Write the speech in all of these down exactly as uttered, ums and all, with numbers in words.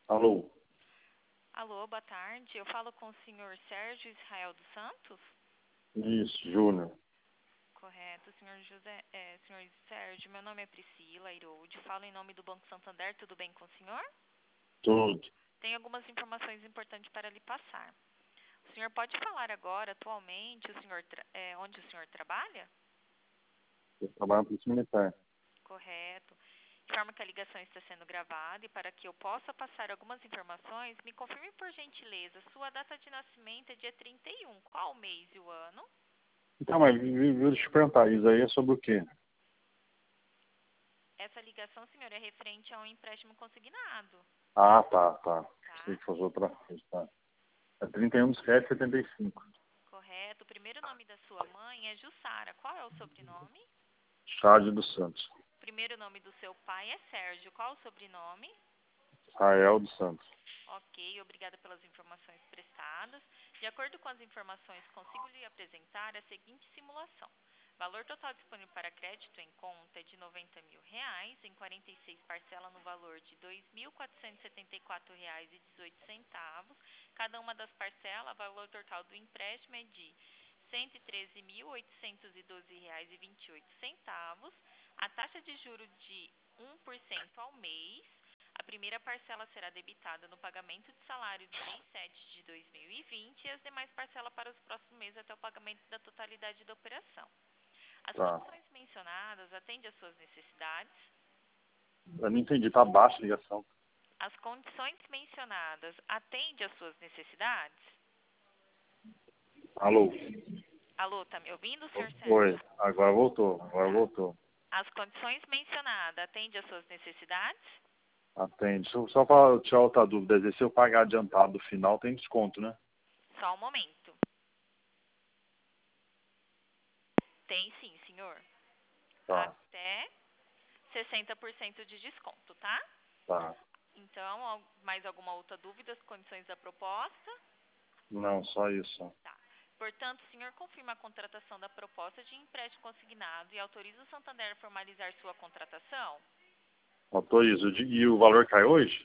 Alô? Alô, boa tarde. Eu falo com o senhor Sérgio Israel dos Santos? Isso, Júnior. Correto, senhor José, é, senhor Sérgio, meu nome é Priscila Iroude, falo em nome do Banco Santander, tudo bem com o senhor? Tudo. Tenho algumas informações importantes para lhe passar. O senhor pode falar agora, atualmente, o senhor tra- é, onde o senhor trabalha? Eu trabalho na Polícia Militar. Correto. Informa que a ligação está sendo gravada e para que eu possa passar algumas informações, me confirme por gentileza, sua data de nascimento é dia trinta e um, qual o mês e o ano? Então, mas vi- vi- deixa eu te perguntar, isso aí é sobre o quê? Essa ligação, senhor, é referente a um empréstimo consignado, Ah, tá, tá. Sei tá? que fosse outra coisa, tá. É trinta e um de sete de setenta e cinco. Correto. O primeiro nome da sua mãe é Jussara. Qual é o sobrenome? Chádio dos Santos. O primeiro nome do seu pai é Sérgio. Qual o sobrenome? Rael dos Santos. Ok, obrigada pelas informações prestadas. De acordo com as informações, consigo lhe apresentar a seguinte simulação. Valor total disponível para crédito em conta é de noventa mil reais, em quarenta e seis parcelas no valor de dois mil quatrocentos e setenta e quatro reais e dezoito centavos. Cada uma das parcelas, valor total do empréstimo é de cento e treze mil oitocentos e doze reais e vinte e oito centavos. A taxa de juros de um por cento ao mês. A primeira parcela será debitada no pagamento de salário do mês sete de dois mil e vinte e as demais parcelas para os próximos meses até o pagamento da totalidade da operação. As Tá. condições mencionadas atendem às suas necessidades. Eu não entendi, tá baixa a ligação. As condições mencionadas atendem às suas necessidades. Alô? Alô, tá me ouvindo, senhor Oi, Sérgio? agora voltou, agora Tá. voltou. As condições mencionadas atendem às suas necessidades. Atende. Deixa eu só falar, tirar outra dúvida. Às vezes, se eu pagar adiantado no final, tem desconto, né? Só um momento. Tem sim, senhor. Tá, Até sessenta por cento de desconto, tá? tá. Então, al- mais alguma outra dúvida, as condições da proposta? Não, só isso. Tá. Portanto, o senhor confirma a contratação da proposta de empréstimo consignado e autoriza o Santander a formalizar sua contratação? Autorizo. E o valor cai hoje?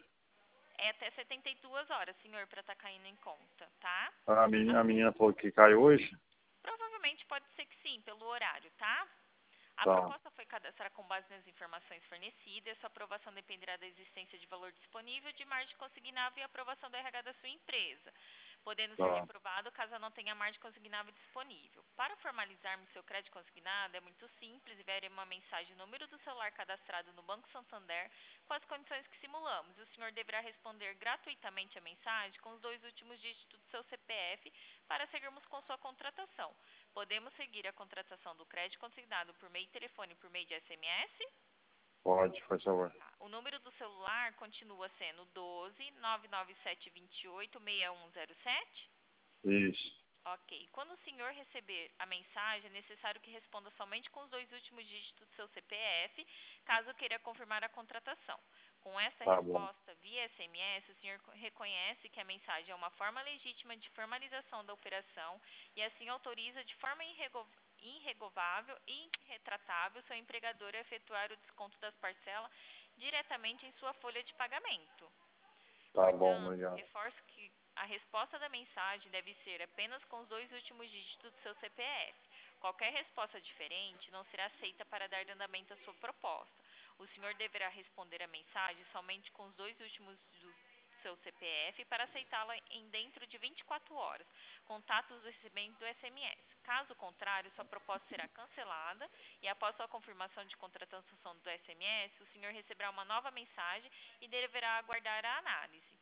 É até setenta e duas horas, senhor, para estar caindo em conta, tá? A menina, a menina falou que cai hoje? Provavelmente pode ser que sim, pelo horário, tá? A Tá, proposta foi cadastrada com base nas informações fornecidas. Sua aprovação dependerá da existência de valor disponível, de margem consignável e aprovação do R H da sua empresa, podendo ser tá, reprovado caso não tenha margem consignável disponível. Para formalizarmos seu crédito consignado, é muito simples. Enviarei uma mensagem no número do celular cadastrado no Banco Santander com as condições que simulamos. O senhor deverá responder gratuitamente a mensagem com os dois últimos dígitos do seu C P F para seguirmos com sua contratação. Podemos seguir a contratação do crédito consignado por meio de telefone e por meio de S M S? pode, faz favor. Tá. O número do celular continua sendo doze, nove nove sete, dois oito, seis um zero sete? Isso, Ok. Quando o senhor receber a mensagem, é necessário que responda somente com os dois últimos dígitos do seu C P F, caso queira confirmar a contratação. Com essa tá bom. resposta via S M S, o senhor reconhece que a mensagem é uma forma legítima de formalização da operação e assim autoriza de forma irrego- irrevogável e irretratável seu empregador a efetuar o desconto das parcelas diretamente em sua folha de pagamento. Tá bom, Portanto, obrigado. reforço que a resposta da mensagem deve ser apenas com os dois últimos dígitos do seu C P F. Qualquer resposta diferente não será aceita para dar andamento à sua proposta. O senhor deverá responder a mensagem somente com os dois últimos do seu C P F para aceitá-la em dentro de vinte e quatro horas. Contatos do recebimento do S M S. Caso contrário, sua proposta será cancelada e após sua confirmação de contratação do S M S, o senhor receberá uma nova mensagem e deverá aguardar a análise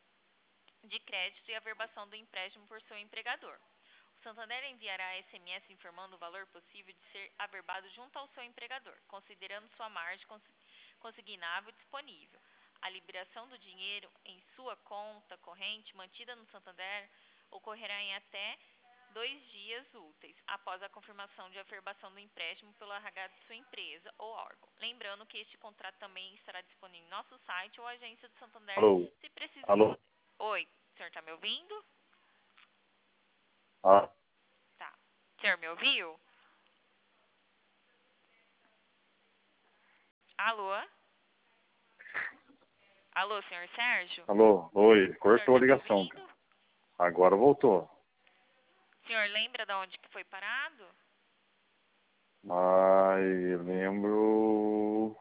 de crédito e averbação do empréstimo por seu empregador. O Santander enviará S M S informando o valor possível de ser averbado junto ao seu empregador, considerando sua margem consignável disponível. A liberação do dinheiro em sua conta corrente mantida no Santander ocorrerá em até dois dias úteis após a confirmação de averbação do empréstimo pelo R H de sua empresa ou órgão. Lembrando que este contrato também estará disponível em nosso site ou agência do Santander, Alô? se preciso de Alô? você. Oi, o senhor está me ouvindo? Ah, Tá. O senhor me ouviu? Alô? Alô, senhor Sérgio? Alô? Oi, O senhor cortou a tá me ligação. ouvindo? Agora voltou. O senhor lembra de onde que foi parado? Ai, lembro.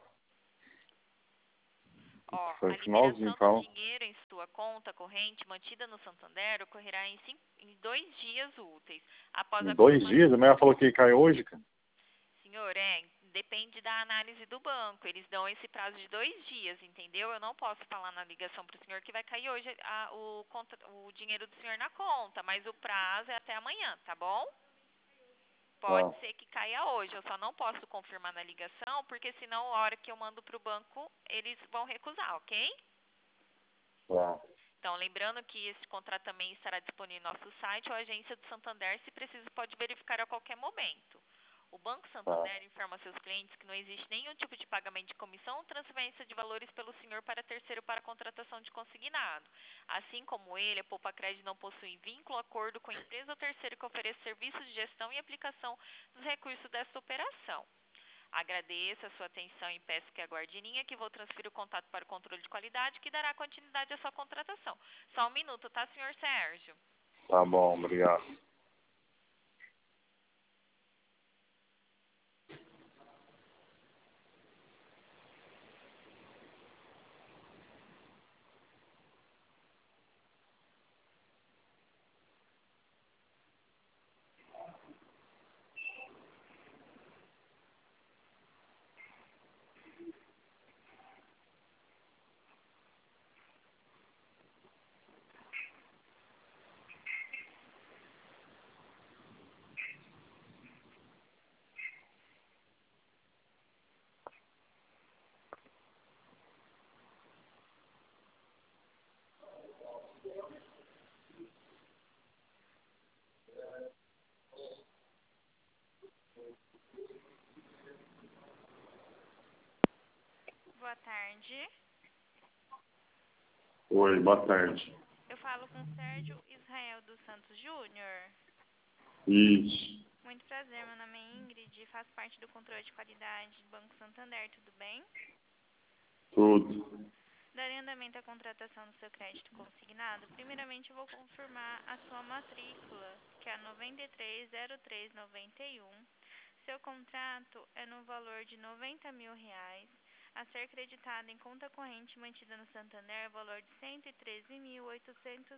Ó, Foi a finalzinho, liberação do calma. dinheiro em sua conta corrente mantida no Santander ocorrerá em, cinco, em dois dias úteis após Em a dois confirmação. dias? A mulher falou que cai hoje, cara. Senhor, é, depende da análise do banco. Eles dão esse prazo de dois dias, entendeu? Eu não posso falar na ligação para o senhor que vai cair hoje a, o, conta, o dinheiro do senhor na conta, mas o prazo é até amanhã, tá bom? Pode Ah, ser que caia hoje, eu só não posso confirmar na ligação, porque senão a hora que eu mando para o banco, eles vão recusar, ok? tá. Então, lembrando que esse contrato também estará disponível no nosso site ou agência do Santander, se preciso, pode verificar a qualquer momento. O Banco Tá. Santander informa a seus clientes que não existe nenhum tipo de pagamento de comissão ou transferência de valores pelo senhor para terceiro para a contratação de consignado. Assim como ele, a Poupa Crédito não possui vínculo, acordo com a empresa ou terceiro que ofereça serviços de gestão e aplicação dos recursos desta operação. Agradeço a sua atenção e peço que aguarde em linha que vou transferir o contato para o controle de qualidade que dará continuidade à sua contratação. Só um minuto, tá, senhor Sérgio? Tá bom, obrigado. Boa tarde. Oi, boa tarde. Eu falo com Sérgio Israel dos Santos Júnior. Isso, Muito prazer, meu nome é Ingrid, faço parte do controle de qualidade do Banco Santander, tudo bem? tudo. Darei andamento à contratação do seu crédito consignado. Primeiramente, eu vou confirmar a sua matrícula, que é a nove três zero três nove um. Seu contrato é no valor de noventa mil reais, a ser creditado em conta corrente mantida no Santander, valor de cento e treze mil oitocentos.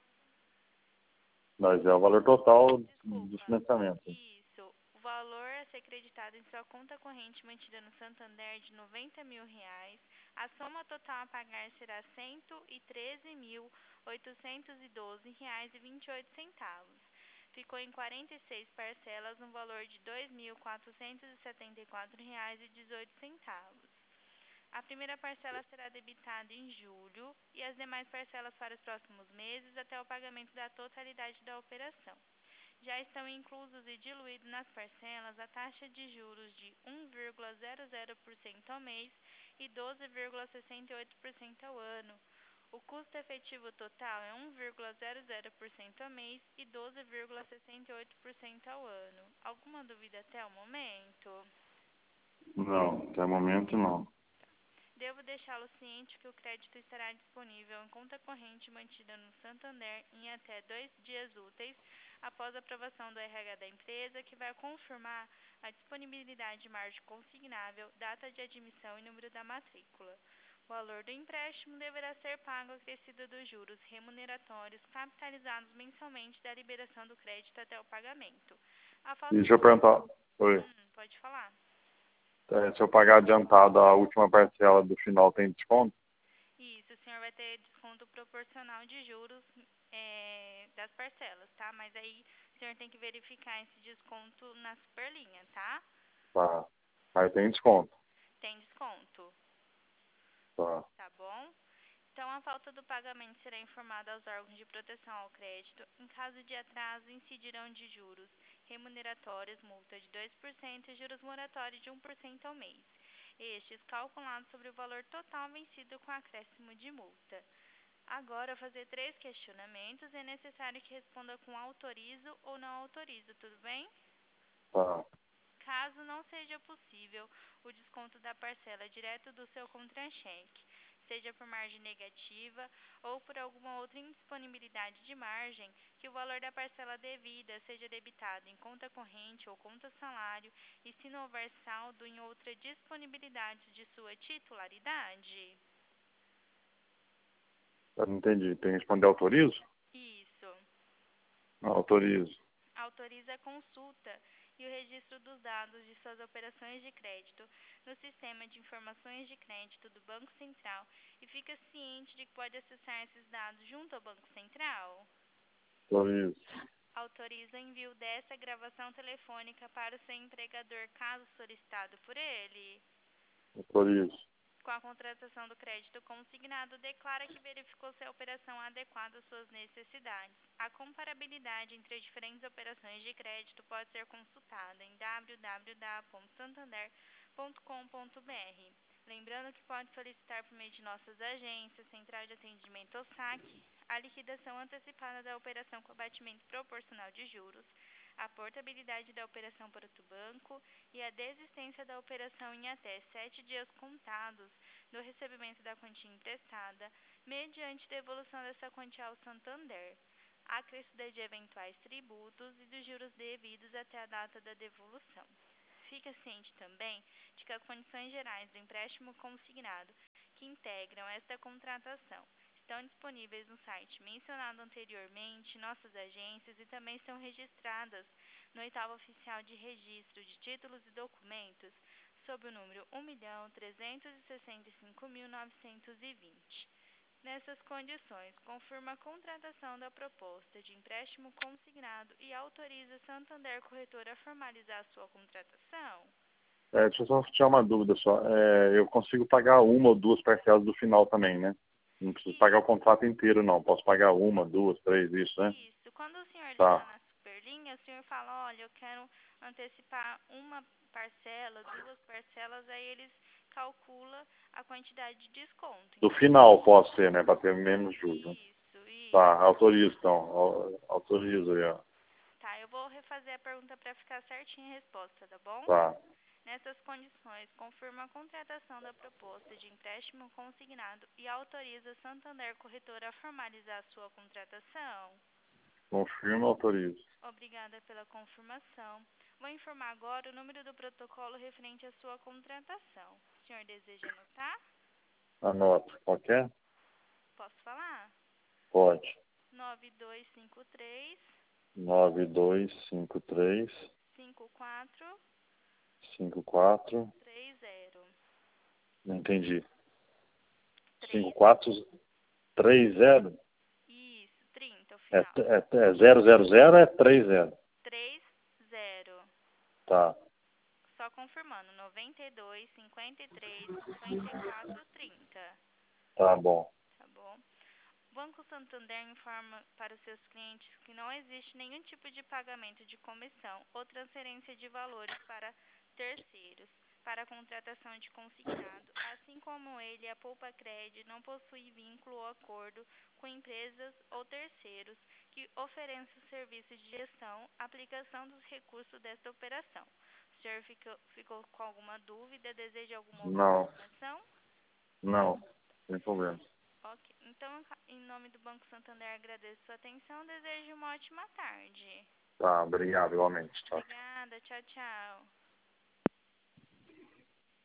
Mas é o valor total dos Desculpa, financiamentos. isso. O valor a ser creditado em sua conta corrente mantida no Santander de noventa mil reais. A soma total a pagar será cento e treze mil oitocentos e doze reais e vinte e oito centavos. Ficou em quarenta e seis parcelas no valor de dois mil quatrocentos e setenta e quatro reais e dezoito centavos. A primeira parcela será debitada em julho e as demais parcelas para os próximos meses até o pagamento da totalidade da operação. Já estão inclusos e diluídos nas parcelas a taxa de juros de um vírgula zero zero por cento ao mês e doze vírgula sessenta e oito por cento ao ano. O custo efetivo total é um vírgula zero zero por cento ao mês e doze vírgula sessenta e oito por cento ao ano. Alguma dúvida até o momento? Não, até o momento não. Devo deixá-lo ciente que o crédito estará disponível em conta corrente mantida no Santander em até dois dias úteis após a aprovação do R H da empresa, que vai confirmar a disponibilidade de margem consignável, data de admissão e número da matrícula. O valor do empréstimo deverá ser pago acrescido dos juros remuneratórios capitalizados mensalmente da liberação do crédito até o pagamento. A falta Deixa eu perguntar. Oi. Hum, pode falar. É, se eu pagar adiantado a última parcela do final, tem desconto? Isso, o senhor vai ter desconto proporcional de juros é, das parcelas, tá? Mas aí o senhor tem que verificar esse desconto na superlinha, tá? Tá. Aí tem desconto. Tem desconto, Tá. tá bom? Então, a falta do pagamento será informada aos órgãos de proteção ao crédito. Em caso de atraso, incidirão de juros remuneratórios, multa de dois por cento e juros moratórios de um por cento ao mês. Estes calculados sobre o valor total vencido com acréscimo de multa. Agora, fazer três questionamentos, é necessário que responda com autorizo ou não autorizo, tudo bem? Tá. Caso não seja possível o desconto da parcela direto do seu contra-cheque, seja por margem negativa ou por alguma outra indisponibilidade de margem, que o valor da parcela devida seja debitado em conta corrente ou conta salário e se não houver saldo em outra disponibilidade de sua titularidade. Eu não entendi. Tem que responder autorizo? Isso. Não, autorizo. Autoriza a consulta e o registro dos dados de suas operações de crédito no Sistema de Informações de Crédito do Banco Central e fica ciente de que pode acessar esses dados junto ao Banco Central. Autorizo. Autoriza envio dessa gravação telefônica para o seu empregador, caso solicitado por ele. Autorizo. Com a contratação do crédito consignado, declara que verificou se a operação adequada às suas necessidades. A comparabilidade entre as diferentes operações de crédito pode ser consultada em w w w ponto santander ponto com ponto b r. Lembrando que pode solicitar por meio de nossas agências, central de atendimento ou saque, a liquidação antecipada da operação com abatimento proporcional de juros, a portabilidade da operação para outro banco e a desistência da operação em até sete dias contados do recebimento da quantia emprestada, mediante devolução dessa quantia ao Santander, acrescida de eventuais tributos e dos juros devidos até a data da devolução. Fica ciente também de que as condições gerais do empréstimo consignado que integram esta contratação estão disponíveis no site mencionado anteriormente, nossas agências, e também são registradas no oitavo oficial de registro de títulos e documentos sob o número um milhão trezentos e sessenta e cinco mil novecentos e vinte. Nessas condições, confirma a contratação da proposta de empréstimo consignado e autoriza a Santander Corretora a formalizar a sua contratação. É, deixa eu só tirar uma dúvida só. É, eu consigo pagar uma ou duas parcelas do final também, né? Não preciso Isso. pagar o contrato inteiro, não. Posso pagar uma, duas, três, isso, né? Isso. Quando o senhor liga Tá. na Superlinha, o senhor fala, olha, eu quero antecipar uma parcela, duas parcelas, aí eles calculam a quantidade de desconto. Do final posso ser, né? Para ter menos juros. Né? Isso, isso. Tá, autorizo então. Au- Autorizo aí, ó. Tá, eu vou refazer a pergunta para ficar certinha a resposta, tá bom? Tá. Nessas condições, confirma a contratação da proposta de empréstimo consignado e autoriza a Santander Corretora a formalizar a sua contratação. Confirma, autorizo. Obrigada pela confirmação. Vou informar agora o número do protocolo referente à sua contratação. O senhor deseja anotar? Anota. Qualquer? Posso falar? Pode. nove dois cinco três, nove dois cinco três, cinco quatro cinco quatro. três zero. Não entendi. três. cinco quatro três zero? Isso, trinta o É, final. é, é zero zero zero ou é três zero? três zero. Tá. Só confirmando, noventa e dois, cinquenta e três, cinquenta e quatro, trinta. Tá bom. Tá bom? O Banco Santander informa para os seus clientes que não existe nenhum tipo de pagamento de comissão ou transferência de valores para terceiros para a contratação de consignado, assim como ele, a Poupa Cred, não possui vínculo ou acordo com empresas ou terceiros que ofereçam serviços de gestão, aplicação dos recursos desta operação. O senhor ficou, ficou com alguma dúvida? Deseja alguma outra Não. informação? Não. Sem problema. Ok. Então, em nome do Banco Santander, agradeço sua atenção. Desejo uma ótima tarde. Tá, obrigado, igualmente. Tchau. Obrigada. Tchau, tchau.